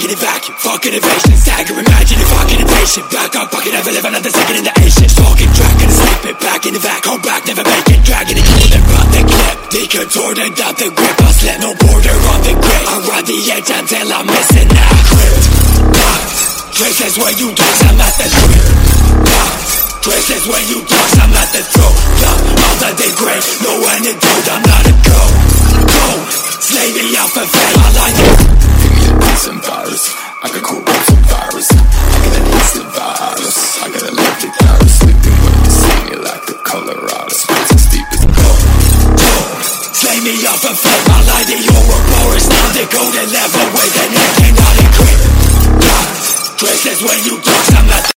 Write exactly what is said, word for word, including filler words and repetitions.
in a vacuum, fucking evasion, stagger, imagine if fucking impatient. Back up, fucking never live another second in the Asian. Stalking, tracking, sleeping, back in the vac, hold back, never make it. Dragging it, cool, then run the clip. Decontorted out the grip, I slip, no border on the grid. I ride the edge until I'm missing that grip. Traces where you dogs, I'm at the grip. Traces where you dogs, I'm at the throat. All that they great, no antidote, I'm not a go. Go, slay me out for fame, I like it. Give me a decent virus, I got coronavirus. I got an instant virus, I got a electric virus. Sleeping when you see me like the Colorado. Spits as deep as gold. Go, slay me out for fame, I like it. You're a Boris, now they go to level with an egg, cannot equip. Traces when you dogs, I'm at the